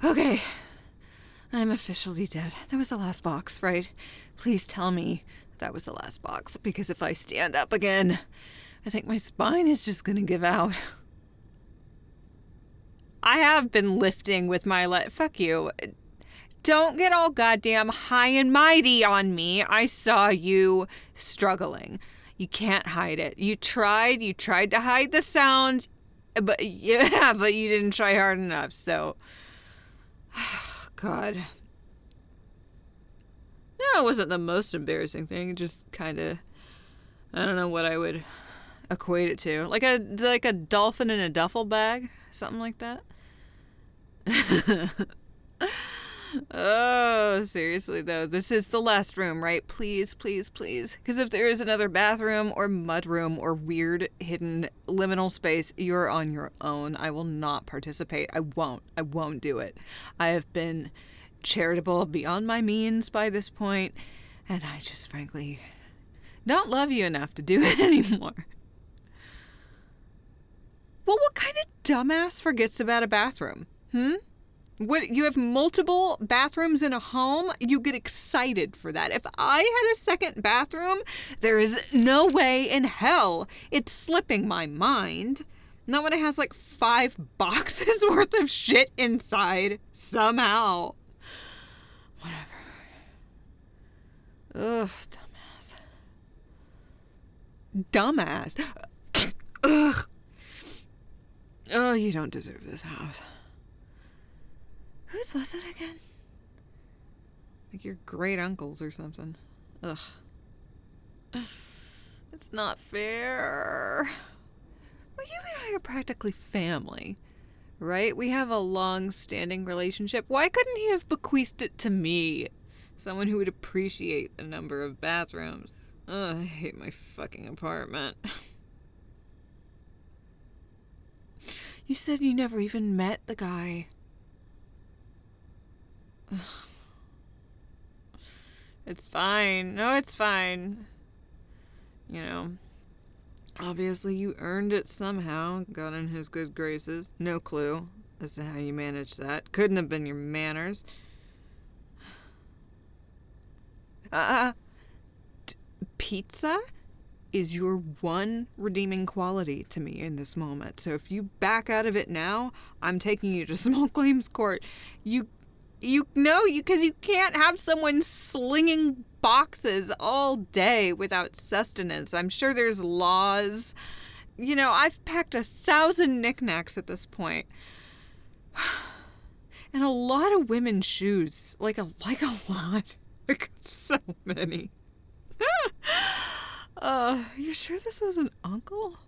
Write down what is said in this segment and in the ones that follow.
Okay. I'm officially dead. That was the last box, right? Please tell me that was the last box, because if I stand up again, I think my spine is just gonna give out. I have been lifting with my fuck you. Don't get all goddamn high and mighty on me. I saw you struggling. You can't hide it. You tried to hide the sound, but you didn't try hard enough, so... God. No, it wasn't the most embarrassing thing. It just kind of... I don't know what I would equate it to. Like a dolphin in a duffel bag? Something like that? Oh, seriously, though. This is the last room, right? Please, please, please. Because if there is another bathroom or mudroom or weird hidden liminal space, you're on your own. I will not participate. I won't do it. I have been charitable beyond my means by this point, and I just frankly don't love you enough to do it anymore. Well, what kind of dumbass forgets about a bathroom? What, you have multiple bathrooms in a home? You get excited for that. If I had a second bathroom, there is no way in hell it's slipping my mind. Not when it has like 5 boxes worth of shit inside somehow. Whatever. Ugh, dumbass. Ugh. Oh, you don't deserve this house. Whose was it again? Like your great uncle's or something. Ugh. It's not fair. Well, you and I are practically family, right? We have a long-standing relationship. Why couldn't he have bequeathed it to me? Someone who would appreciate the number of bathrooms. Ugh, I hate my fucking apartment. You said you never even met the guy. It's fine. No, it's fine. You know, obviously you earned it somehow. Got in his good graces. No clue as to how you managed that. Couldn't have been your manners. Pizza is your one redeeming quality to me in this moment. So if you back out of it now, I'm taking you to small claims court. Because you can't have someone slinging boxes all day without sustenance. I'm sure there's laws. You know, I've packed 1,000 knickknacks at this point. And a lot of women's shoes. Like a lot. Like so many. You sure this was an uncle?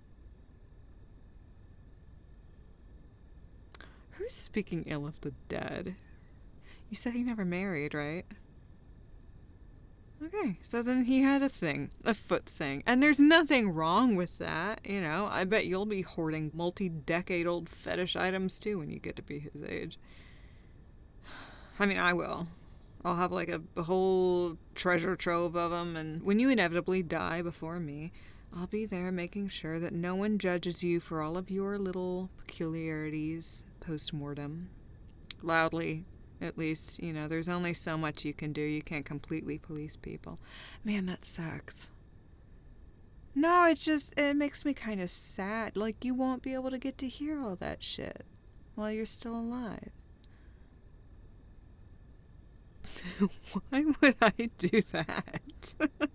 Who's speaking ill of the dead? You said he never married, right? Okay, so then he had a foot thing. And there's nothing wrong with that, you know. I bet you'll be hoarding multi-decade-old fetish items too when you get to be his age. I mean, I will. I'll have like a whole treasure trove of them, and when you inevitably die before me, I'll be there making sure that no one judges you for all of your little peculiarities post-mortem. Loudly, at least. You know, there's only so much you can do. You can't completely police people. Man, that sucks. No, it makes me kind of sad. Like, you won't be able to get to hear all that shit while you're still alive. Why would I do that?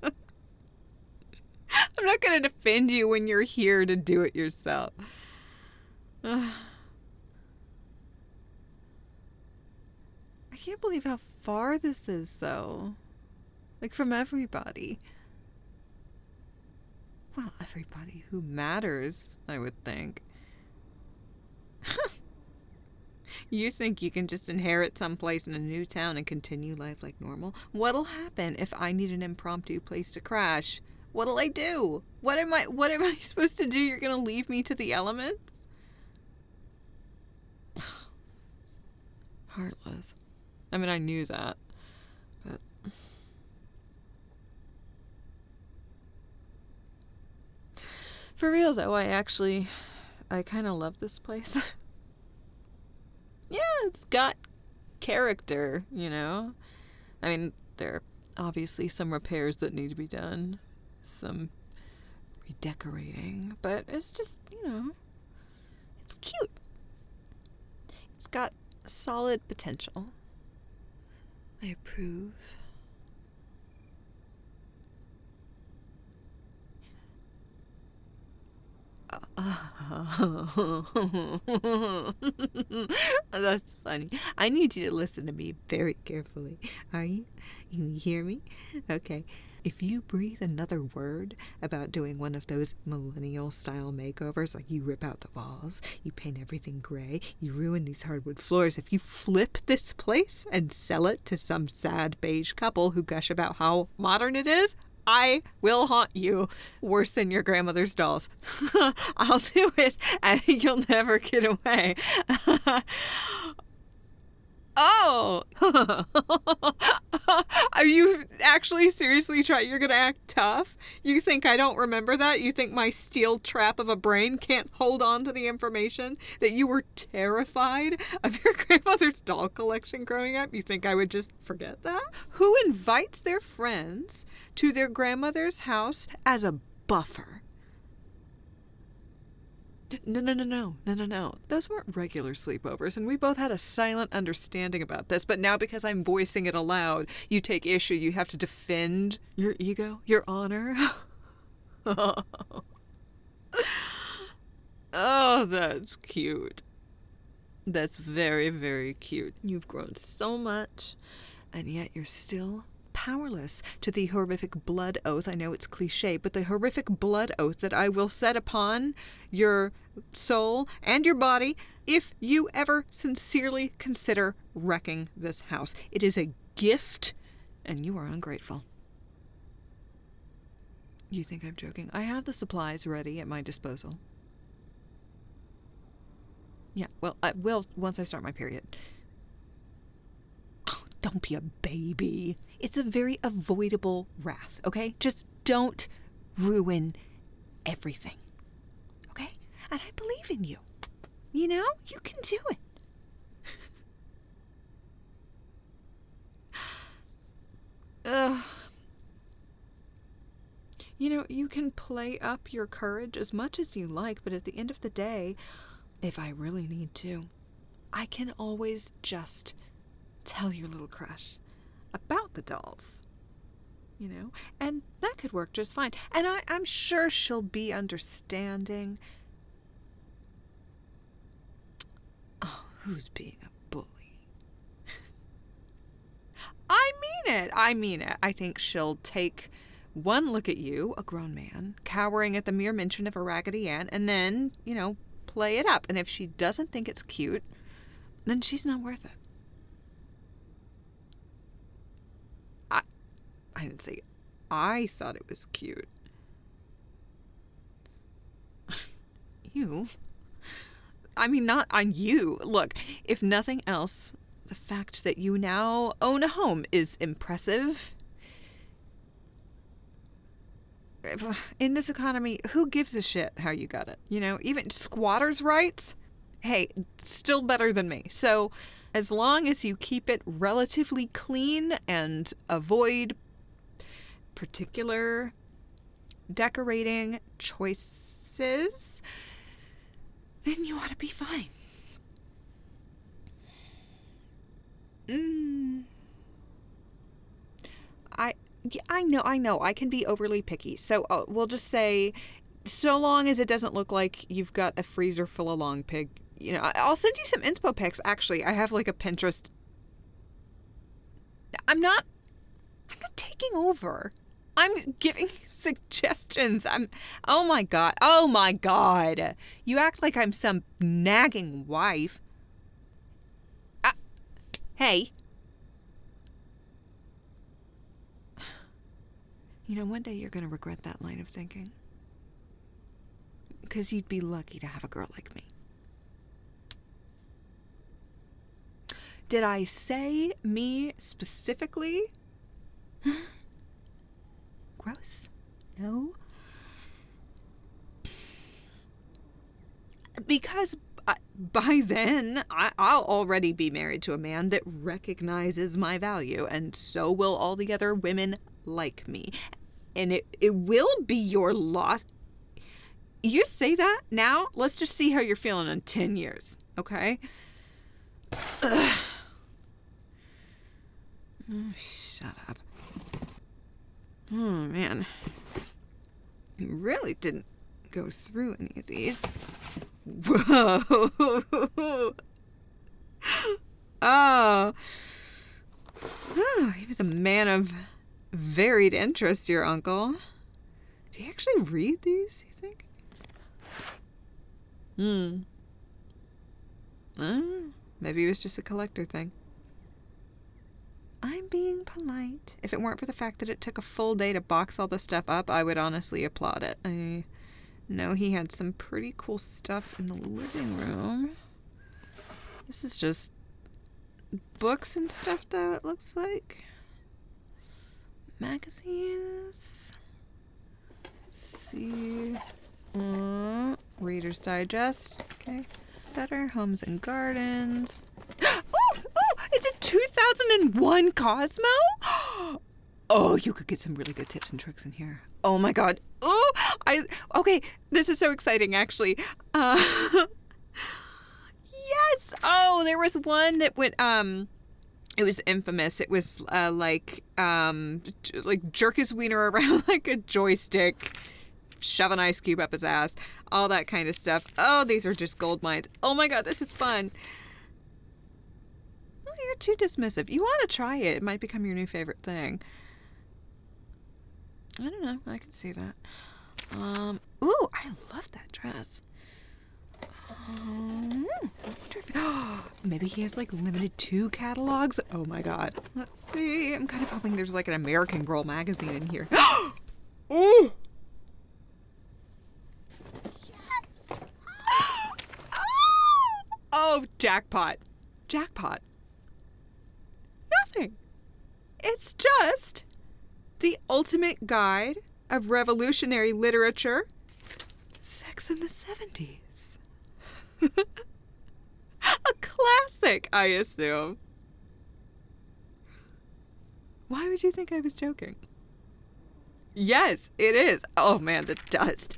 I'm not going to defend you when you're here to do it yourself. I can't believe how far this is, though. Like, from everybody. Well, everybody who matters, I would think. You think you can just inherit someplace in a new town and continue life like normal? What'll happen if I need an impromptu place to crash? What'll I do? What am I supposed to do? You're gonna leave me to the elements? Heartless. I mean, I knew that, but... For real, though, I kind of love this place. Yeah, it's got character, you know? I mean, there are obviously some repairs that need to be done, some redecorating, but it's just, you know, it's cute. It's got solid potential. I approve. That's funny. I need you to listen to me very carefully. Are you? Can you hear me? Okay. If you breathe another word about doing one of those millennial-style makeovers, like you rip out the walls, you paint everything gray, you ruin these hardwood floors, if you flip this place and sell it to some sad beige couple who gush about how modern it is, I will haunt you worse than your grandmother's dolls. I'll do it, and you'll never get away. Oh! Are you actually seriously trying? You're gonna act tough? You think I don't remember that? You think my steel trap of a brain can't hold on to the information? That you were terrified of your grandmother's doll collection growing up? You think I would just forget that? Who invites their friends to their grandmother's house as a buffer? No. Those weren't regular sleepovers, and we both had a silent understanding about this, but now because I'm voicing it aloud, you take issue, you have to defend your ego, your honor. Oh, that's cute. That's very, very cute. You've grown so much, and yet you're still powerless to the horrific blood oath. I know it's cliche, but the horrific blood oath that I will set upon your soul and your body if you ever sincerely consider wrecking this house. It is a gift, and you are ungrateful. You think I'm joking? I have the supplies ready at my disposal. Yeah, well, I will once I start my period. Oh, don't be a baby. It's a very avoidable wrath, okay? Just don't ruin everything, okay? And I believe in you. You know, you can do it. You know, you can play up your courage as much as you like, but at the end of the day, if I really need to, I can always just tell your little crush about the dolls, you know, and that could work just fine. And I'm sure she'll be understanding. Oh, who's being a bully? I mean it. I think she'll take one look at you, a grown man, cowering at the mere mention of a Raggedy Ann, and then, you know, play it up. And if she doesn't think it's cute, then she's not worth it. I didn't say I thought it was cute. You? I mean, not on you. Look, if nothing else, the fact that you now own a home is impressive. In this economy, who gives a shit how you got it? You know, even squatters' rights? Hey, still better than me. So, as long as you keep it relatively clean and avoid particular decorating choices, then you ought to be fine. I know. I can be overly picky. So we'll just say, so long as it doesn't look like you've got a freezer full of long pig. You know, I'll send you some inspo pics. Actually, I have like a Pinterest. I'm not taking over. I'm giving suggestions. Oh my God. You act like I'm some nagging wife. Hey. You know, one day you're going to regret that line of thinking. Because you'd be lucky to have a girl like me. Did I say me specifically? Gross. No. Because by then, I'll already be married to a man that recognizes my value, and so will all the other women like me. And it will be your loss. You say that now, let's just see how you're feeling in 10 years, okay? Ugh. Oh, shut up. Oh, man. You really didn't go through any of these. Whoa. Oh. Oh, he was a man of varied interests, your uncle. Do you actually read these, you think? Maybe it was just a collector thing. I'm being polite. If it weren't for the fact that it took a full day to box all this stuff up, I would honestly applaud it. I know he had some pretty cool stuff in the living room. This is just books and stuff, though, it looks like. Magazines. Let's see. Reader's Digest. Okay. Better Homes and Gardens. It's a 2001 Cosmo? Oh, you could get some really good tips and tricks in here. Oh my god. Okay, this is so exciting, actually. Yes! Oh, there was one that went, it was infamous. It was, like jerk his wiener around like a joystick, shove an ice cube up his ass, all that kind of stuff. Oh, these are just gold mines. Oh my god, this is fun. Oh, you're too dismissive. You want to try it. It might become your new favorite thing. I don't know. I can see that. Ooh, I love that dress. I wonder if maybe he has like limited 2 catalogs. Oh my god. Let's see. I'm kind of hoping there's like an American Girl magazine in here. Ooh. Yes. Oh, jackpot. Jackpot. Nothing. It's just the ultimate guide of revolutionary literature. Sex in the 70s. A classic, I assume. Why would you think I was joking? Yes, it is. Oh man, the dust.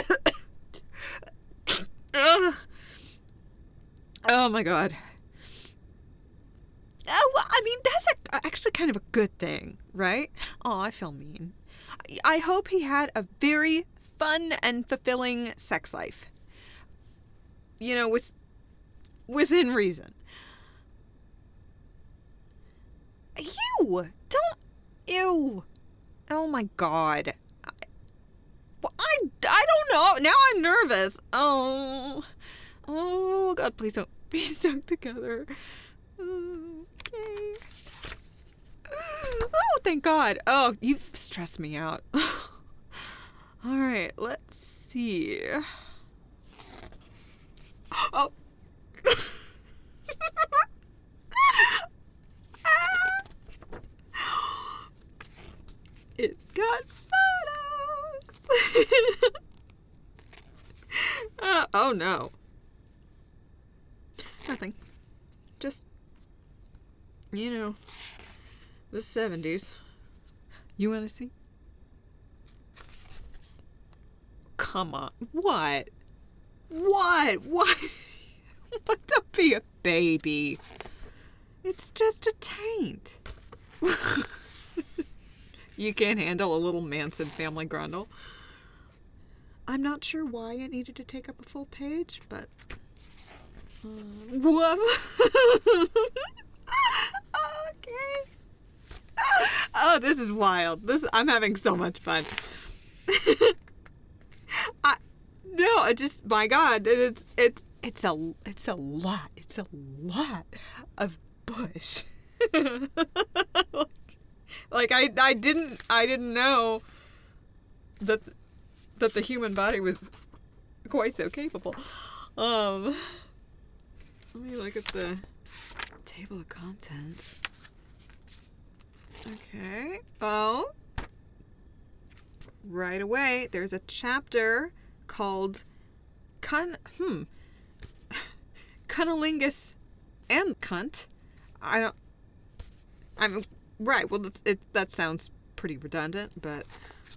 Oh my god. Oh, well, I mean, that's actually kind of a good thing, right? Oh, I feel mean. I hope he had a very fun and fulfilling sex life. You know, within reason. Ew! Ew! Oh my god. I don't know. Now I'm nervous. Oh god, please don't be stuck together. Okay. Oh, thank god. Oh, you've stressed me out. Alright, let's see. Oh. It's got photos. Oh no. Nothing. Just, you know, the 70s. You want to see? Come on. What? What? Don't be a baby. It's just a taint. You can't handle a little Manson family grundle. I'm not sure why it needed to take up a full page, but... What? Okay. Oh, this is wild. I'm having so much fun. My God, it's a lot. It's a lot of bush. Like I didn't know that the human body was quite so capable. Let me look at the table of contents. Okay. Oh. Right away, there's a chapter called cunnilingus and cunt. I'm right. Well, that sounds pretty redundant, but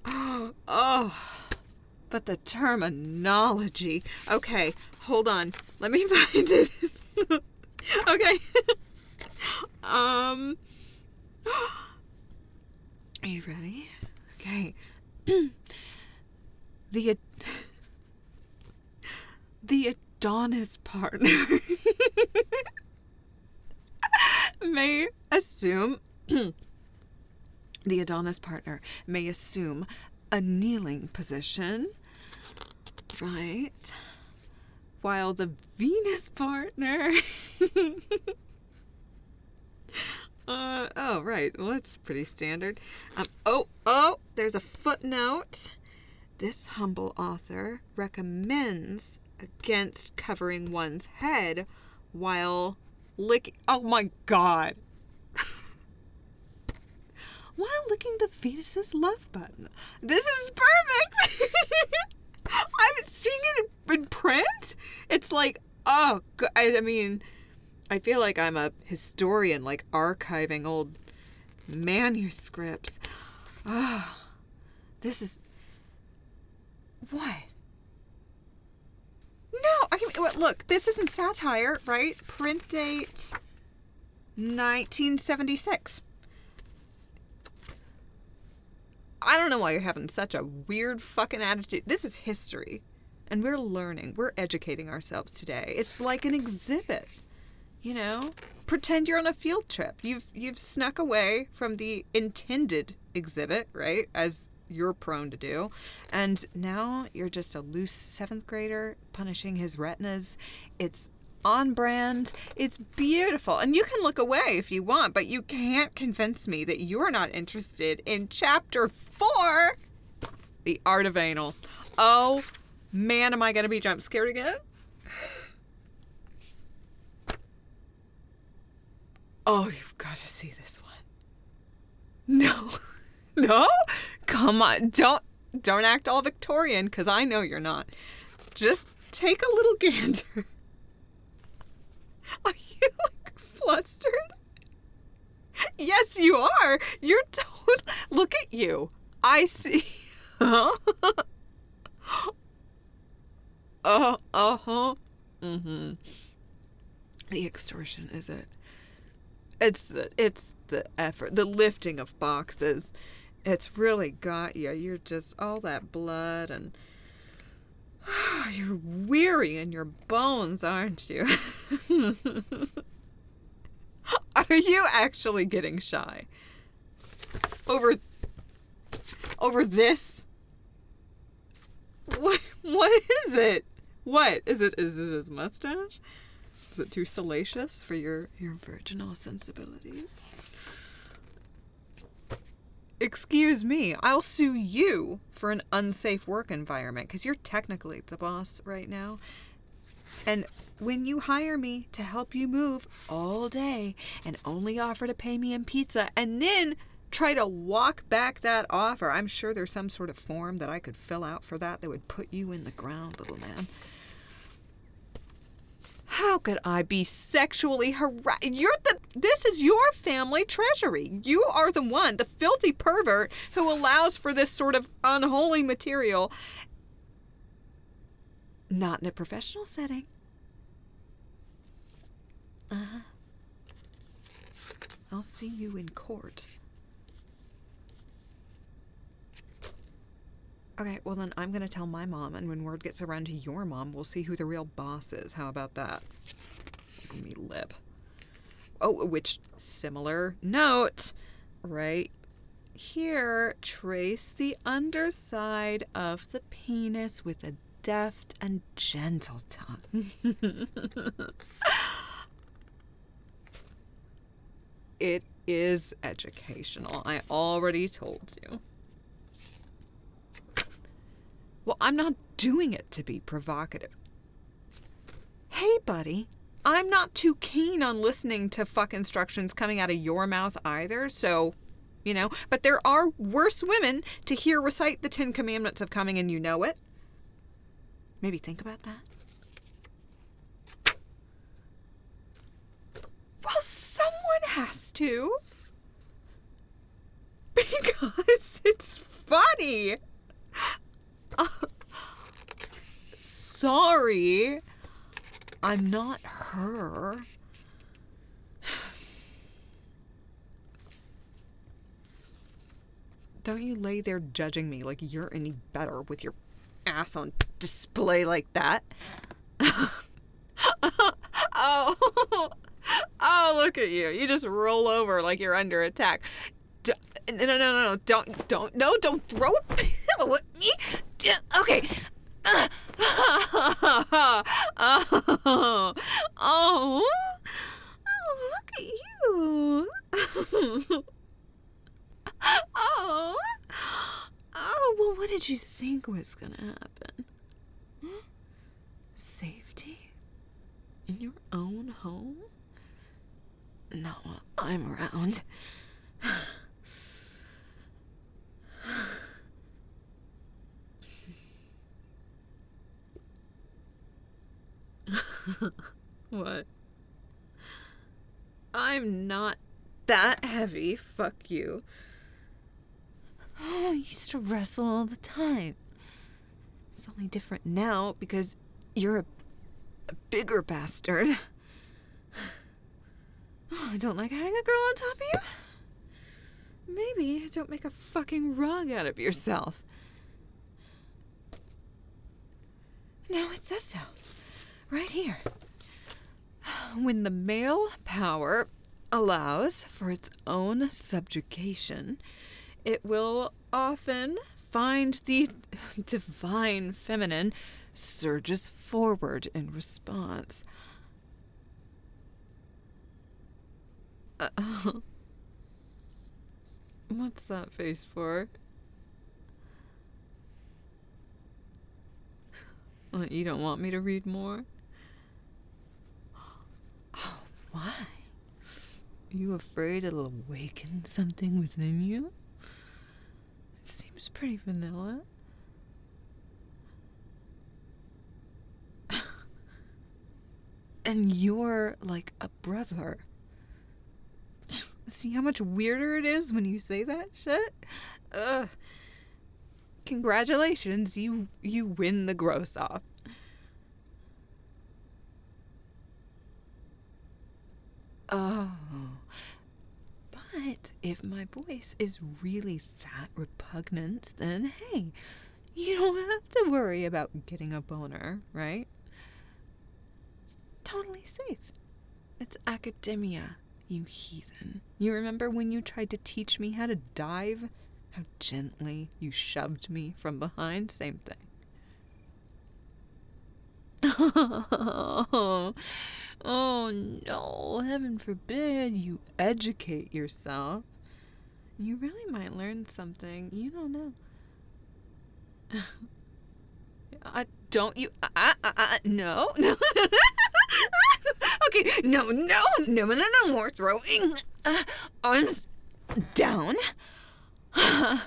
but the terminology. Okay, hold on. Let me find it. Okay. Are you ready? Okay. The Adonis partner may assume the Adonis partner may assume a kneeling position, right? While the Venus partner oh, right. Well, that's pretty standard. There's a footnote. This humble author recommends against covering one's head while licking... Oh, my God. While licking the Venus's love button. This is perfect. I've seen it in print. It's like, oh, I mean... I feel like I'm a historian, like archiving old manuscripts. This is... What? No, look, this isn't satire, right? Print date 1976. I don't know why you're having such a weird fucking attitude. This is history. And we're learning. We're educating ourselves today. It's like an exhibit. You know, pretend you're on a field trip. You've snuck away from the intended exhibit, right? As you're prone to do. And now you're just a loose 7th grader punishing his retinas. It's on brand. It's beautiful. And you can look away if you want, but you can't convince me that you're not interested in chapter 4, The Art of Anal. Oh, man, am I going to be jump scared again? Oh, you've got to see this one. No? Come on. Don't act all Victorian, because I know you're not. Just take a little gander. Are you, like, flustered? Yes, you are. You're Look at you. I see. Mm-hmm. The extortion, is it? It's the effort, the lifting of boxes. It's really got you. You're just all that blood and you're weary in your bones, aren't you? Are you actually getting shy? Over this? What is it? What? Is it his mustache? Is it too salacious for your virginal sensibilities? Excuse me, I'll sue you for an unsafe work environment because you're technically the boss right now. And when you hire me to help you move all day and only offer to pay me in pizza and then try to walk back that offer, I'm sure there's some sort of form that I could fill out for that would put you in the ground, little man. How could I be sexually harassed? This is your family treasury. You are the one, the filthy pervert, who allows for this sort of unholy material. Not in a professional setting. I'll see you in court. Okay, well then I'm going to tell my mom, and when word gets around to your mom, we'll see who the real boss is. How about that? Give me lip. Oh, which, similar note, right here, trace the underside of the penis with a deft and gentle tongue. It is educational. I already told you. Well, I'm not doing it to be provocative. Hey, buddy, I'm not too keen on listening to fuck instructions coming out of your mouth either, so, you know, but there are worse women to hear recite the 10 Commandments of coming and you know it. Maybe think about that. too? Because it's funny. Sorry. I'm not her. Don't you lay there judging me like you're any better with your ass on display like that. Oh, look at you. You just roll over like you're under attack. No, don't throw a pillow at me. Okay. Oh, look at you. Well, what did you think was gonna happen? Safety? In your own home? Not while I'm around. What? I'm not that heavy, fuck you. Oh, I used to wrestle all the time. It's only different now because you're a bigger bastard. Oh, I don't like having a girl on top of you. Maybe don't make a fucking rug out of yourself. No, it says so. Right here. When the male power allows for its own subjugation, it will often find the divine feminine surges forward in response. What's that face for? What, you don't want me to read more? Oh, why? Are you afraid it'll awaken something within you? It seems pretty vanilla. And you're like a brother. See how much weirder it is when you say that shit? Ugh. Congratulations, you win the gross off. Oh. But if my voice is really that repugnant, then hey, you don't have to worry about getting a boner, right? It's totally safe. It's academia, you heathen. You remember when you tried to teach me how to dive? How gently you shoved me from behind? Same thing. Oh no, heaven forbid you educate yourself. You really might learn something you don't know. Don't you? No. Okay, no, more throwing. Arms down. Down,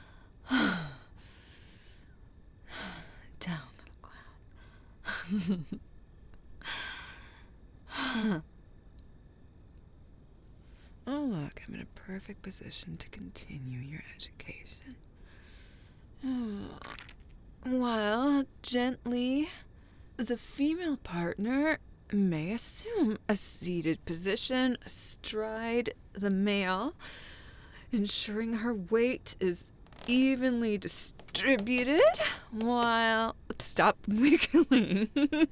little cloud. Oh, look, I'm in a perfect position to continue your education. While gently, the female partner may assume a seated position astride the male, ensuring her weight is evenly distributed while... Stop wiggling.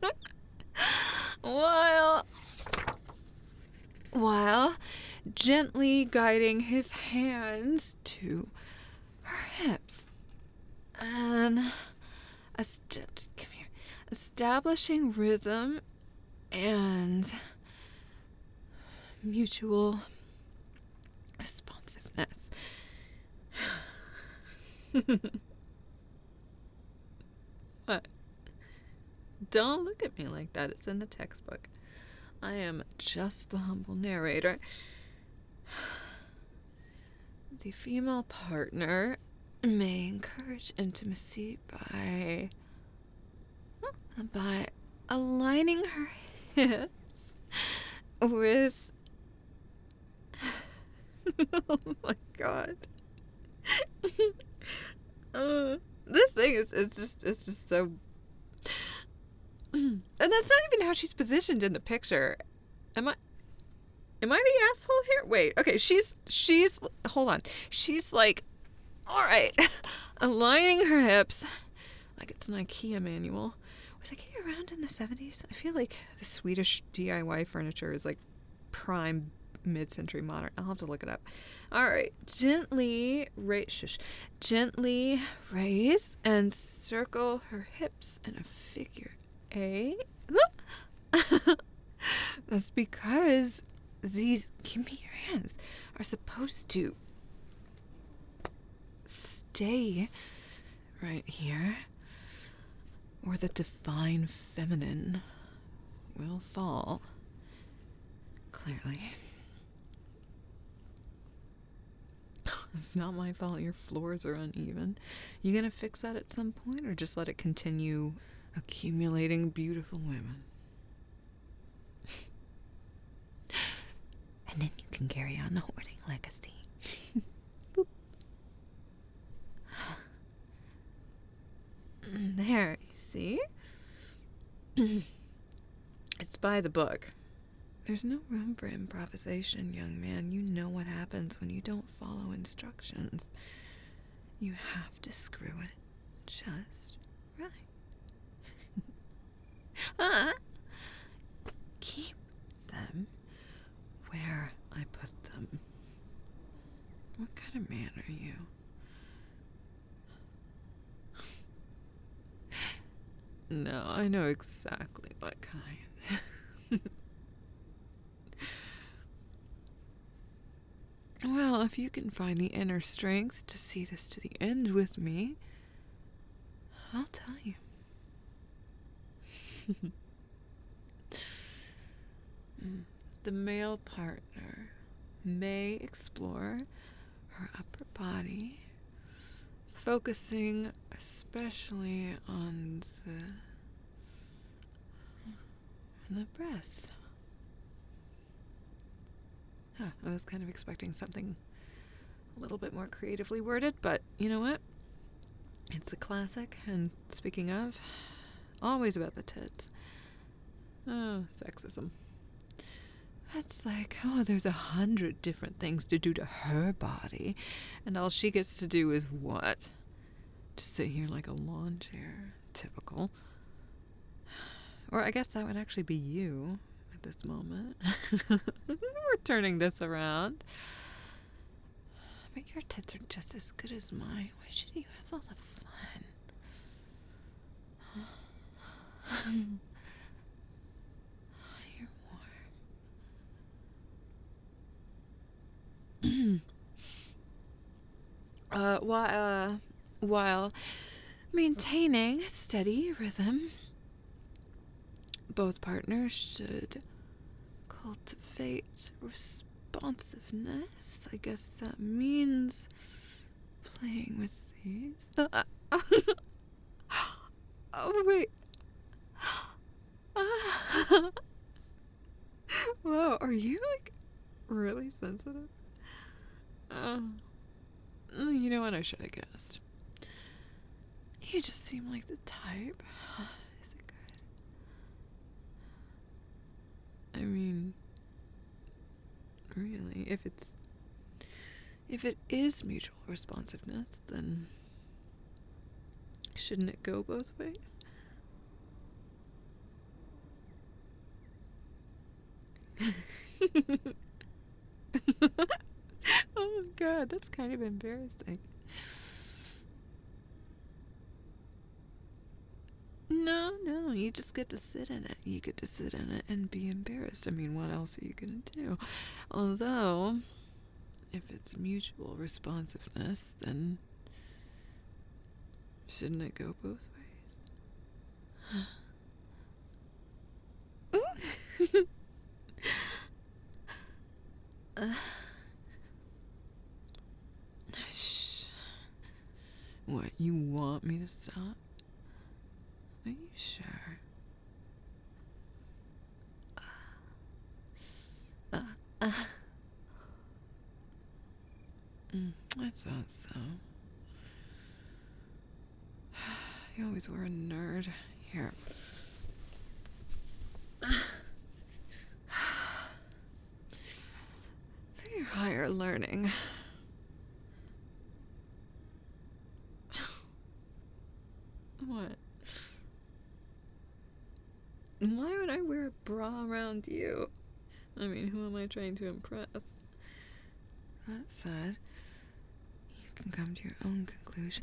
While gently guiding his hands to her hips and establishing rhythm and mutual responsiveness. What? Don't look at me like that. It's in the textbook. I am just the humble narrator. The female partner may encourage intimacy by aligning her hips with Oh my god. This thing is it's just so and that's not even how she's positioned in the picture. Am I the asshole here? Wait, okay, she's hold on. She's like, all right, aligning her hips like it's an IKEA manual. Was IKEA around in the 70s? I feel like the Swedish DIY furniture is like prime mid-century modern. I'll have to look it up. All right, gently raise and circle her hips in a figure eight. That's because these, give me your hands, are supposed to stay right here, or the divine feminine will fall. Clearly. It's not my fault your floors are uneven. You gonna fix that at some point, or just let it continue accumulating beautiful women? And then you can carry on the hoarding legacy. There, you see? It's by the book. There's no room for improvisation, young man. You know what happens when you don't follow instructions. You have to screw it just right. Keep them where I put them. What kind of man are you? No, I know exactly what kind. Well, if you can find the inner strength to see this to the end with me, I'll tell you. The male partner may explore her upper body, focusing especially on the breasts. I was kind of expecting something a little bit more creatively worded, but you know what? It's a classic, and speaking of, always about the tits. Oh, sexism. That's like, oh, there's 100 different things to do to her body, and all she gets to do is what? Just sit here like a lawn chair. Typical. Or I guess that would actually be you at this moment. We're turning this around. But your tits are just as good as mine. Why should you have all the fun? You're warm. While maintaining a steady rhythm, both partners should cultivate responsiveness. I guess that means playing with these. Oh, wait. Whoa, are you, like, really sensitive? You know what? I should have guessed. You just seem like the type. Is it good? I mean, really, if it is mutual responsiveness, then shouldn't it go both ways? Oh my god, that's kind of embarrassing. No, you just get to sit in it. You get to sit in it and be embarrassed. I mean, what else are you gonna do? Although, if it's mutual responsiveness, then shouldn't it go both ways? Shh. What, you want me to stop? Are you sure? I thought so. You always were a nerd. Here. For your higher learning. What? Why would I wear a bra around you? I mean, who am I trying to impress? That said, you can come to your own conclusions.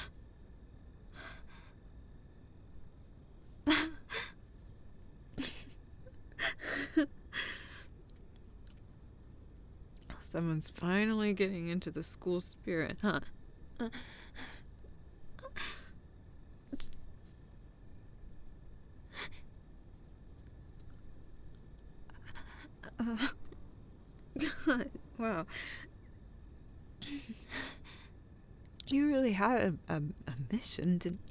Someone's finally getting into the school spirit, huh? God, wow. You really had a mission, didn't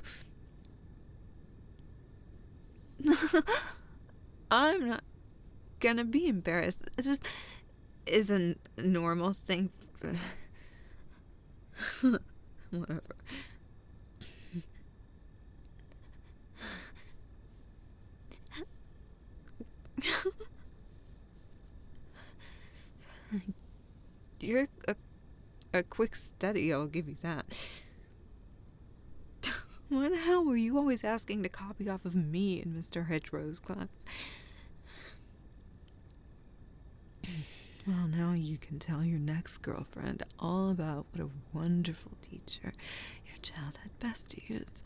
you? I'm not gonna be embarrassed. This is a normal thing. Whatever. You're a quick study, I'll give you that. Why the hell were you always asking to copy off of me in Mr. Hedgerow's class? Well, now you can tell your next girlfriend all about what a wonderful teacher your childhood bestie is.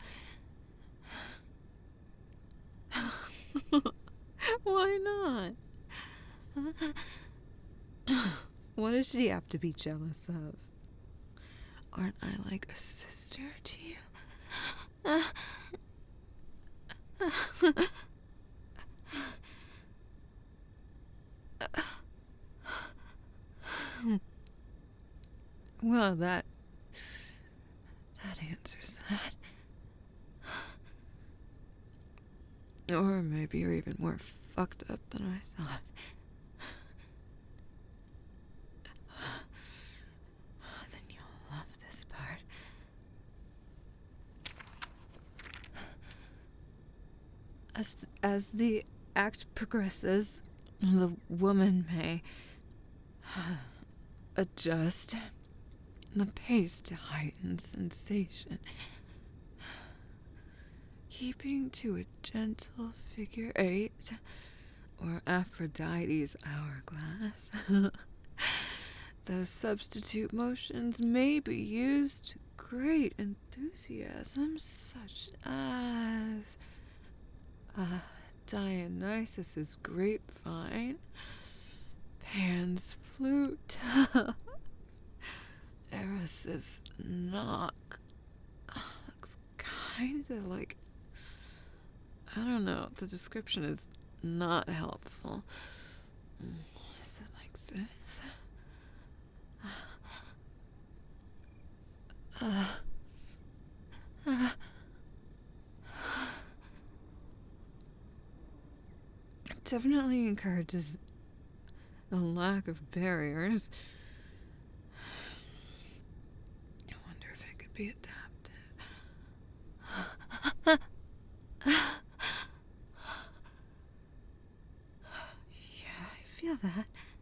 Why not? What does she have to be jealous of? Aren't I like a sister to you? Well, that answers that. Or maybe you're even more fucked up than I thought. Then you'll love this part. As the act progresses, the woman may adjust the pace to heighten sensation, keeping to a gentle figure 8 or Aphrodite's hourglass. Those substitute motions may be used to great enthusiasm, such as Dionysus's grapevine, Pan's flute, Eris's knock. Looks kind of like, I don't know, the description is not helpful. Is it like this? It definitely encourages a lack of barriers. I wonder if it could be adapted. Yeah, I feel that.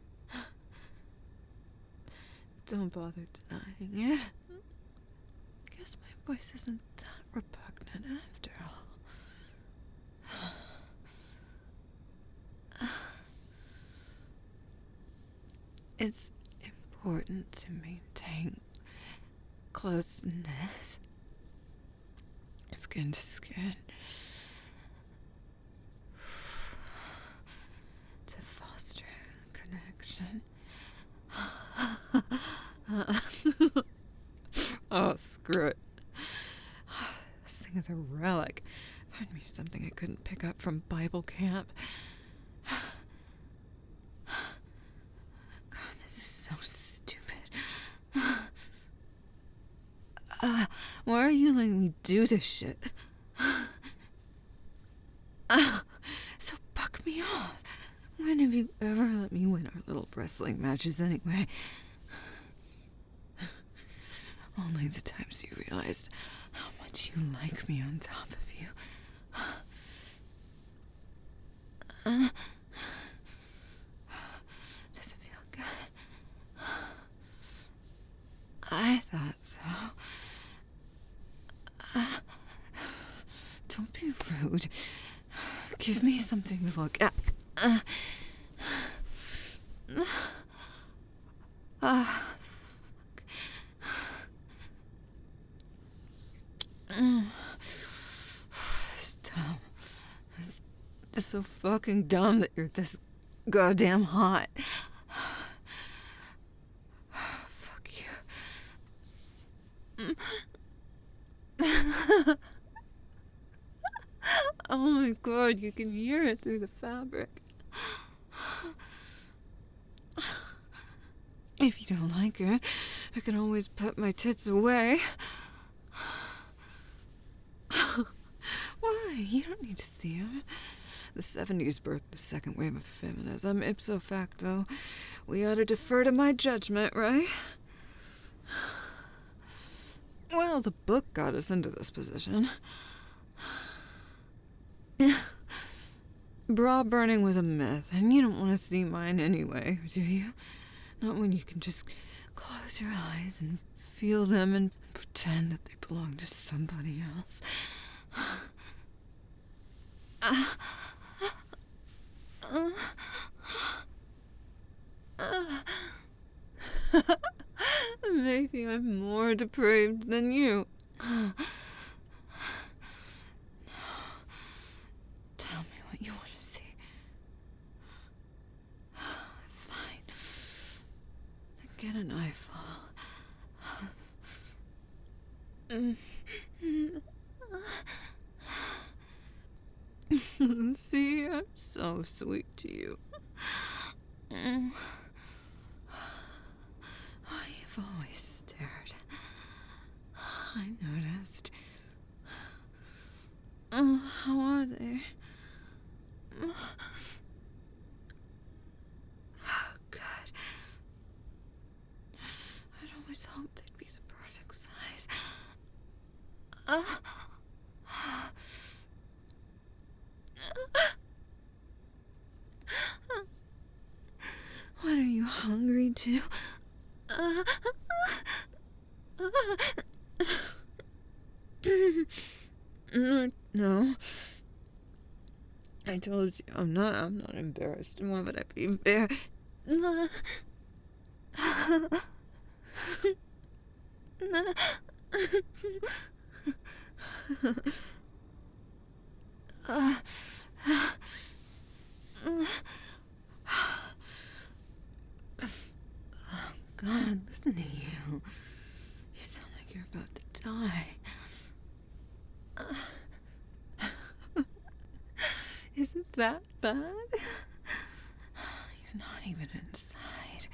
Don't bother denying it. Guess my voice isn't that repugnant after all. It's important to maintain closeness, skin to skin, to foster connection. Oh, screw it. This thing is a relic. Find me something I couldn't pick up from Bible camp. God, this is so stupid. Why are you letting me do this shit? So buck me off. When have you ever let me win our little wrestling matches anyway? Only the times you realized how much you like me on top of you. Does it feel good? I thought so. Don't be rude. Give me something to look at. It's dumb. It's so fucking dumb that you're this goddamn hot. Fuck you. Oh my god, you can hear it through the fabric. If you don't like it, I can always put my tits away. Why? You don't need to see them. The 70s birthed the second wave of feminism. Ipso facto, we ought to defer to my judgment, right? Well, the book got us into this position. Bra burning was a myth, and you don't want to see mine anyway, do you? Not when you can just close your eyes and feel them and pretend that they belong to somebody else. Maybe I'm more depraved than you. Tell me what you want to see. Fine. Then get an eyeful. See, I'm so sweet to you. Oh, you've always stared. I noticed. How are they? Good. I'd always hoped they'd be the perfect size. What are you hungry to? No. I told you, I'm not embarrassed. Why would I be embarrassed? God, listen to you. You sound like you're about to die. Isn't that bad? You're not even inside.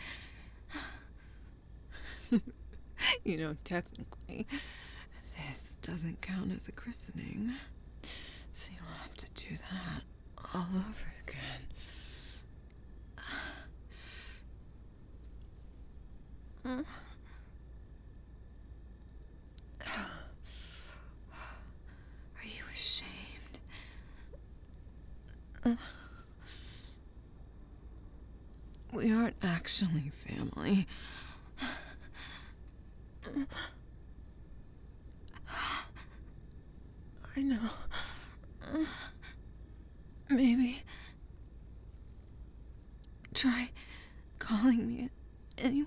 You know, technically, this doesn't count as a christening. So you'll have to do that all over again. Are you ashamed? We aren't actually family. I know. Maybe try calling me anyway.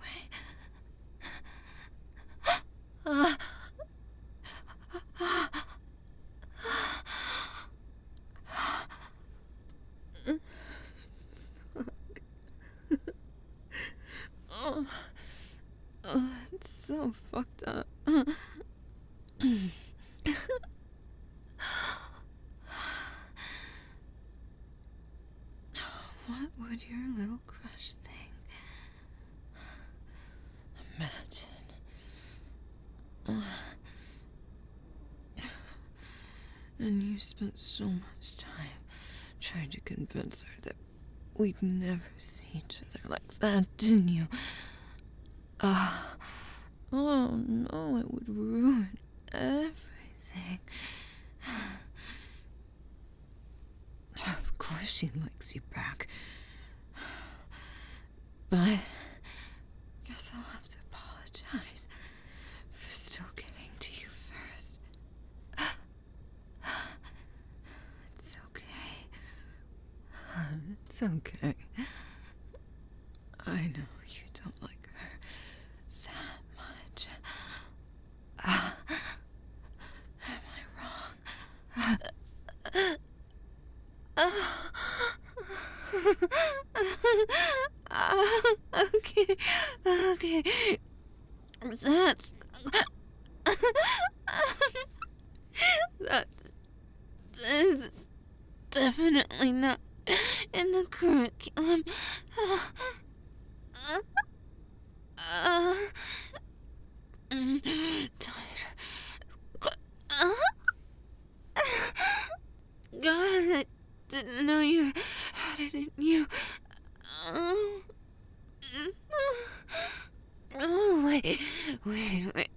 It's so fucked up. What would your little crush think? Imagine. And you spent so much time trying to convince her that we'd never see each other like that, didn't you? Oh no, it would ruin everything. Of course she likes you back. But guess I'll have to apologize for still getting to you first. It's okay. It's okay. I know you don't like her that much. Am I wrong? Okay. Okay. That's... That's definitely not in the curriculum. Tired. God, I didn't know you had it in you. Oh, wait.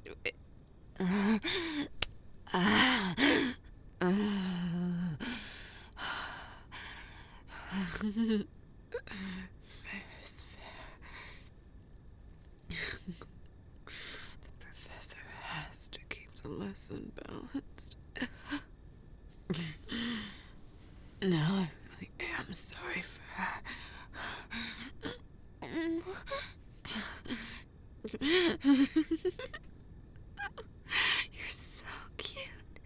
Fair is fair. The professor has to keep the lesson balanced. No, I really am sorry for her. You're so cute.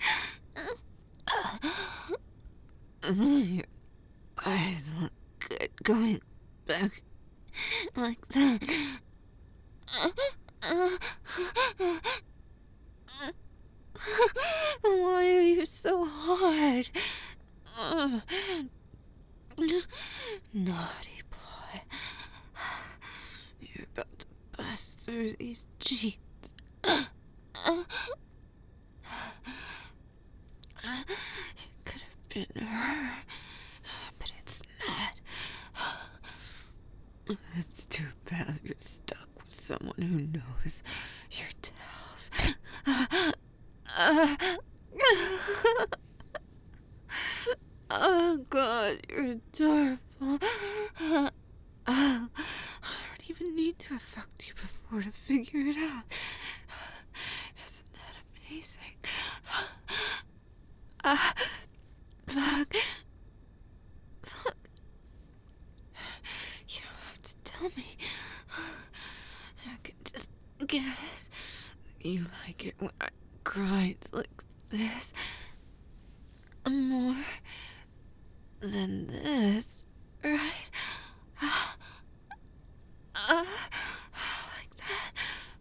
Your eyes look good going back like that. Why are you so hard? Naughty boy. You're about to bust through these jeans. It could have been her, but it's not. It's too bad you're stuck with someone who knows your tales. Oh God, you're adorable. I don't even need to have fucked you before to figure it out. Isn't that amazing? Fuck. You don't have to tell me. I can just guess. You like it when I grind like this. More than this, right? Like that.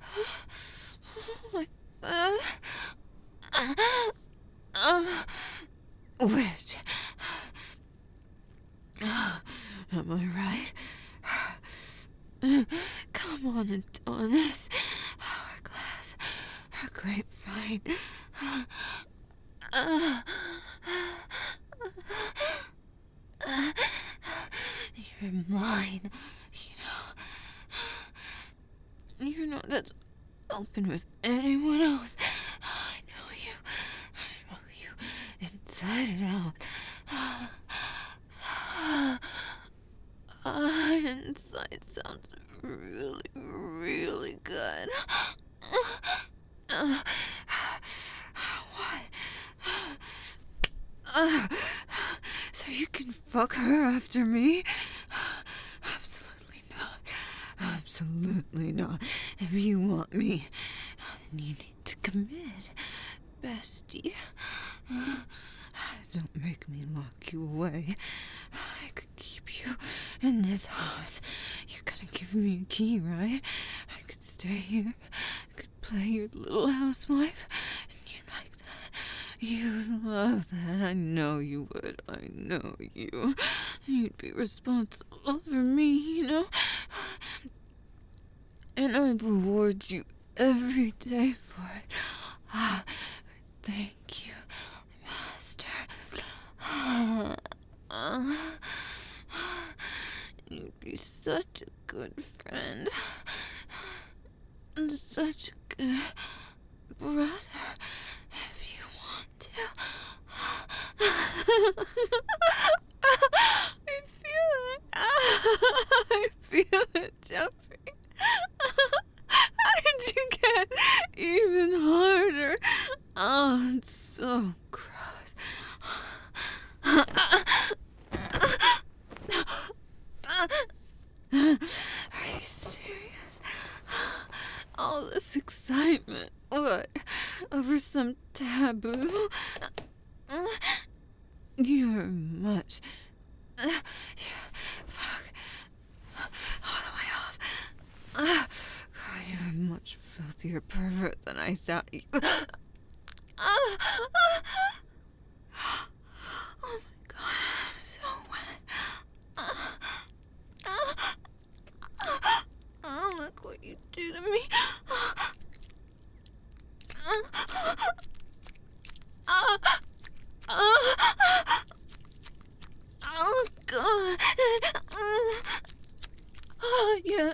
Like that. Which? Am I right? Come on, Adonis. Hourglass. Our grapevine. You're mine, You're not that open with anyone else. I know you inside and out. Inside sounds really, really good. What? So you can fuck her after me? Absolutely not. Absolutely not. If you want me, then you need to commit, bestie. Don't make me lock you away. I could keep you in this house. You're gonna give me a key, right? I could stay here. I could play your little housewife. And you like that. You'd love that. I know you would. I know you. You'd be responsible for me, And I'd reward you every day for it. Thank you, Master. You'd be such a good friend. And such a brother, if you want to. I feel it, Jeffrey. How did you get even harder? Oh, it's so gross. Are you serious? All this excitement. What? Over some taboo? You're much... Fuck. All the way off. God, you're a much filthier pervert than I thought you... Oh my god, I'm so wet. Oh, look what you do to me. Oh god. Oh yeah.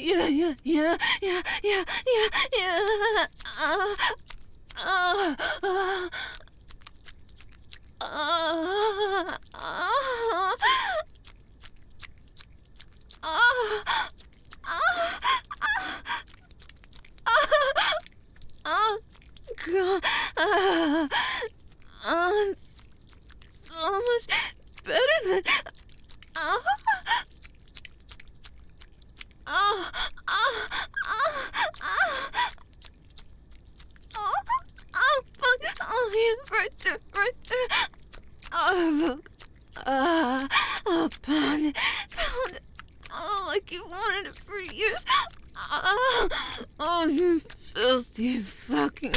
God. So much better than... Right there. Pound it. Oh, like you wanted it for years. Oh, you filthy fucking...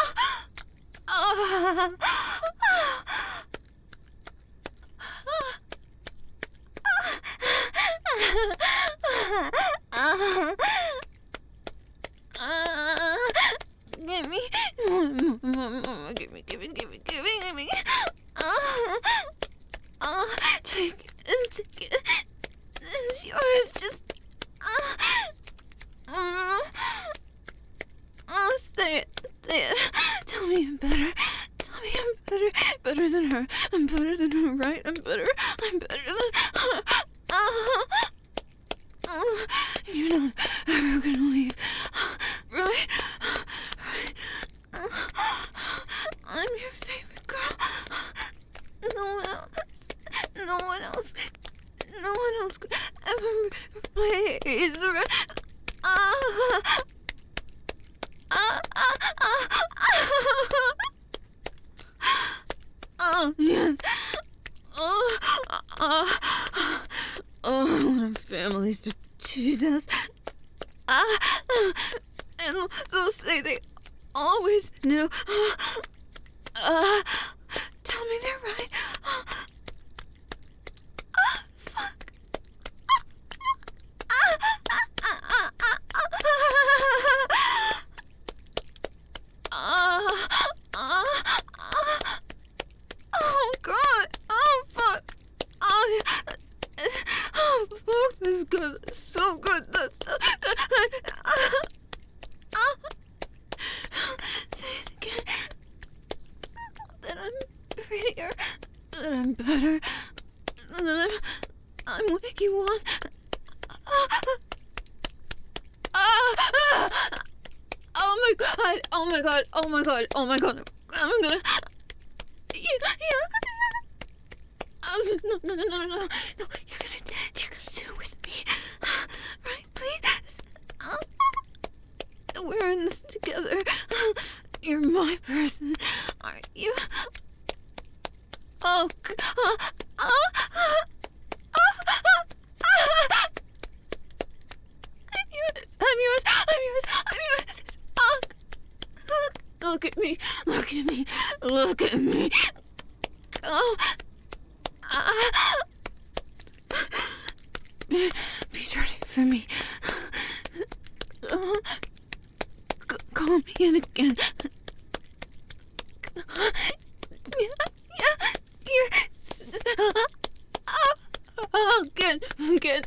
Give me. Take it. It's yours. Just. Say it. Tell me I'm better. Better than her. I'm better than her, right? I'm better than her. You're not ever gonna leave, right? I'm your favorite girl. No one else could ever replace her. Oh, yes. Oh, what a family to choose us. And they'll say they always knew. Tell me they're right. Fuck. Oh god. Oh fuck. Oh yeah. Oh fuck. This is good. It's so good. That's so good. Say it again. That I'm prettier. That I'm better. That I'm what you want. Oh my god. I'm gonna... Yeah. No. You're gonna do it with me. Right, please? We're in this together. You're my person, aren't you? Oh, I'm yours. Oh, look at me. Oh. Be dirty for me. Call me in again. Again.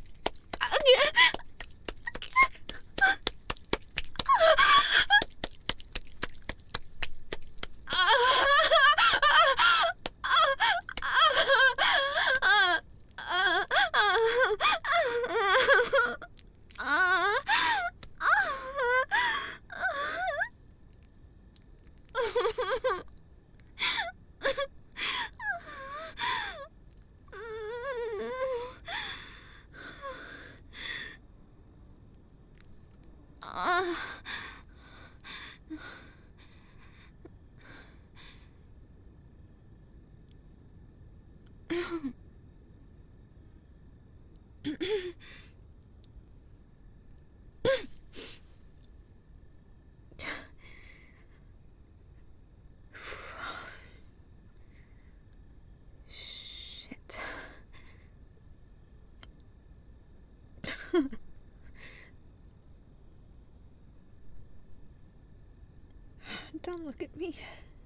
Don't look at me.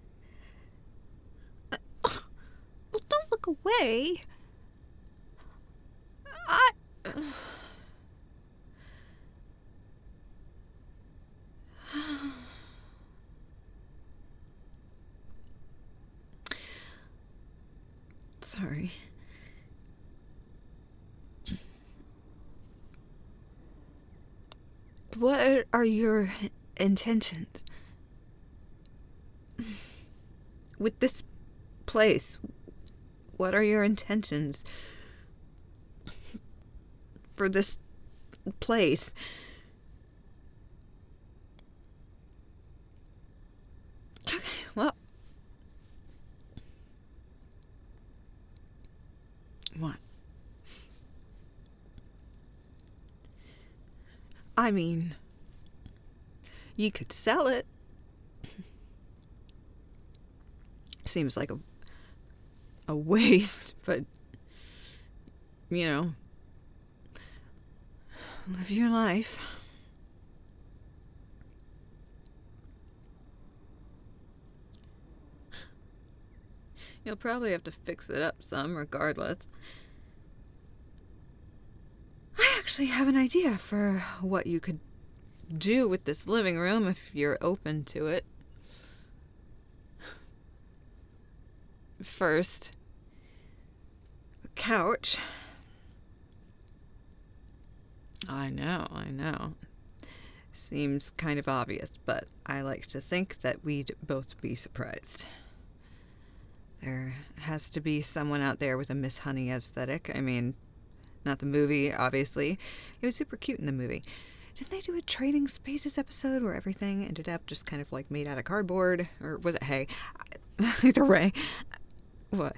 Well, don't look away. Sorry. What are your intentions with this place? What are your intentions for this place? Okay, well. What? I mean, you could sell it. Seems like a waste, but, you know, live your life. You'll probably have to fix it up some regardless. I actually have an idea for what you could do with this living room if you're open to it. First, a couch. I know. Seems kind of obvious, but I like to think that we'd both be surprised. There has to be someone out there with a Miss Honey aesthetic. I mean, not the movie, obviously. It was super cute in the movie. Didn't they do a Trading Spaces episode where everything ended up just kind of like made out of cardboard? Or was it hay? Either way. What?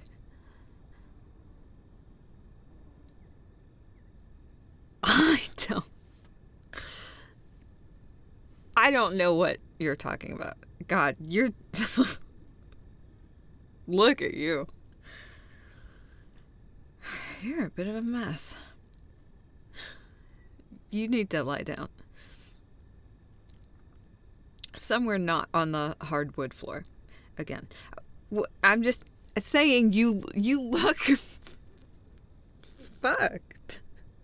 I don't know what you're talking about. God, you're... Look at you. You're a bit of a mess. You need to lie down. Somewhere not on the hardwood floor. Again. I'm just saying you look fucked.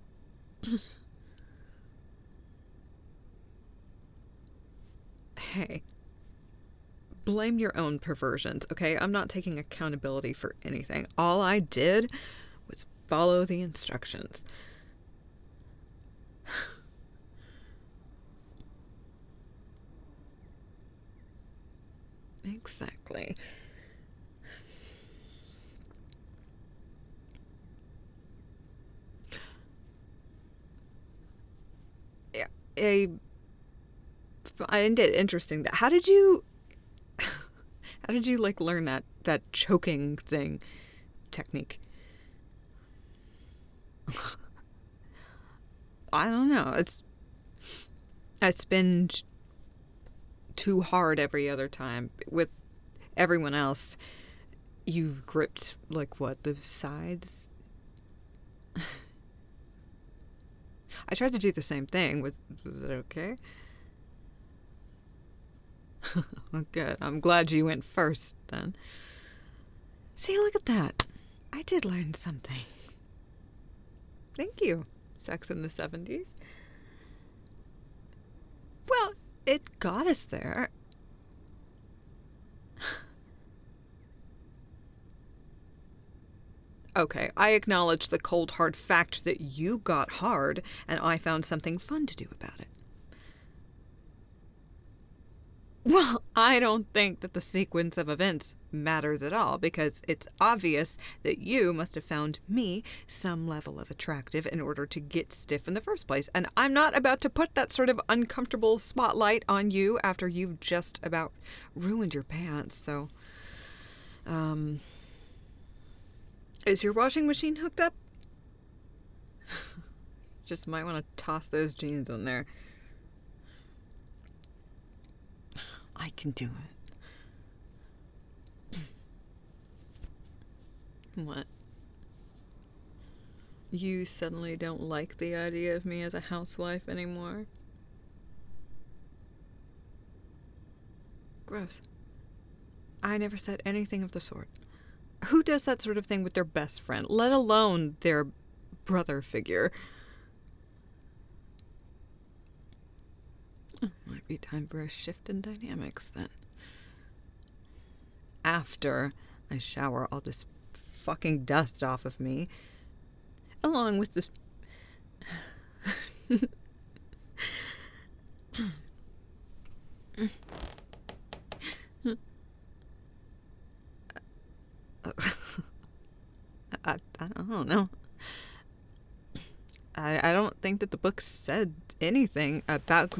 Hey. Blame your own perversions, okay? I'm not taking accountability for anything. All I did was follow the instructions. Exactly. Yeah, I find it interesting that how did you like learn that choking thing technique? I don't know. It's been too hard every other time. With everyone else, you've gripped like what, the sides? I tried to do the same thing. Was it okay? Good. I'm glad you went first, then. See, look at that. I did learn something. Thank you. Sex in the 70s. Well, it got us there. Okay, I acknowledge the cold, hard fact that you got hard, and I found something fun to do about it. Well, I don't think that the sequence of events matters at all, because it's obvious that you must have found me some level of attractive in order to get stiff in the first place. And I'm not about to put that sort of uncomfortable spotlight on you after you've just about ruined your pants, so... Is your washing machine hooked up? Just might want to toss those jeans in there. I can do it. What? You suddenly don't like the idea of me as a housewife anymore? Gross. I never said anything of the sort. Who does that sort of thing with their best friend, let alone their brother figure? Might be time for a shift in dynamics then. After I shower all this fucking dust off of me, along with the I don't know. I don't think that the book said anything about...